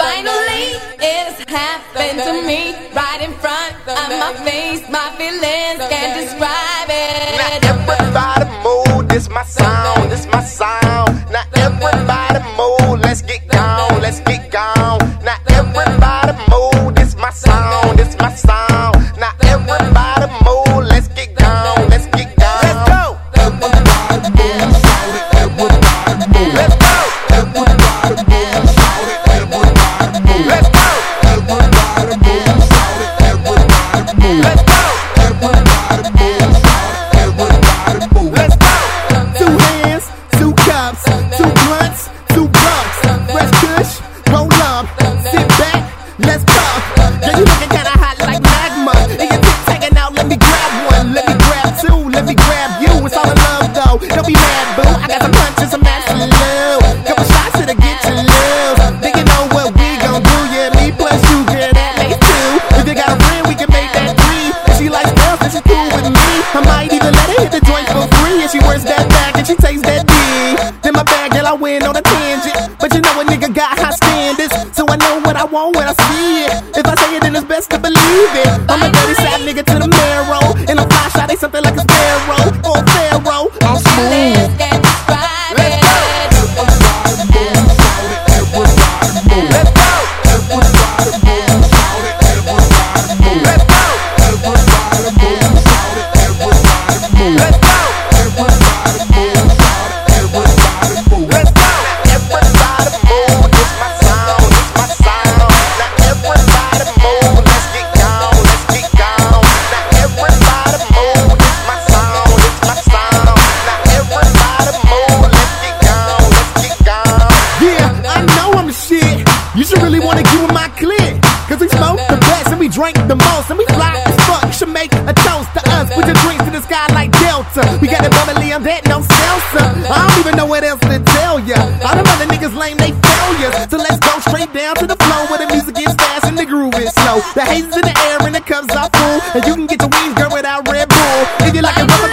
Finally, it's happened to me, right in front of my face. My feelings can't describe it. Now everybody move, this my sound, this my sound. Now everybody move, let's get gone, let's get gone. Now everybody move, this my sound, this my sound. Now everybody move, let's get gone, let's get gone. Let's go. Everybody move, shout it, everybody move. Let's go. Everybody move, shout it, everybody move. Let's go. Everybody move, shout it, everybody move. Let's go. Everybody move, shout it, everybody move. Let's go. 2 hands, 2 cups, 2 blunts, 2 bucks. Fresh kush, roll up, sit back, let's talk. Yeah, you looking kinda hot like magma. And your dick taking out, let me grab one, let me grab 2, let me grab you. It's all in love though, don't be mad boo. I got some punches, some absolute love. Couple shots to get you love. Think you know what we gon' do? Yeah, me plus you, girl, that makes 2. If you got a friend, we can make that 3. If she likes girls, then she's cool with me. I might even let her hit the joint for free. If she works that back and she takes that D, then my bag, girl, I win on a tangent. But you know a nigga got high standards, so I know what I want when I see it. If I say it, then it's best to believe it. I'm a dirty side nigga to the marrow, and I'm fly shot, they something like a sparrow or a pharaoh. I'm smooth. Feelings can't describe it. Everybody move, shout it, everybody move. Let's go. Everybody move, shout it, everybody move. Let's go. Everybody move, shout it, everybody move. Let's go. Everybody move, shout it, everybody move. Let's go. Now everybody move, this my sound, this my sound. Now everybody move, let's get gone, let's get gone. Now everybody move, this my sound, this my sound. Now everybody move, let's get gone, let's get gone. Yeah, I know I'm the shit. You should really wanna get with my clique. Cause we smoke the best and we drink the most and we fly as fuck. You should make a toast to us. Put your drinks to the sky like Delta. We got it bubbly on that, no salsa. I don't even know what else to tell ya. All them other niggas lame, they failures. So let's go straight down to the flow where the music gets fast and the groove is slow. The haze is in the air and the cups are full. And you can get your wings, girl, without Red Bull. If you like it rough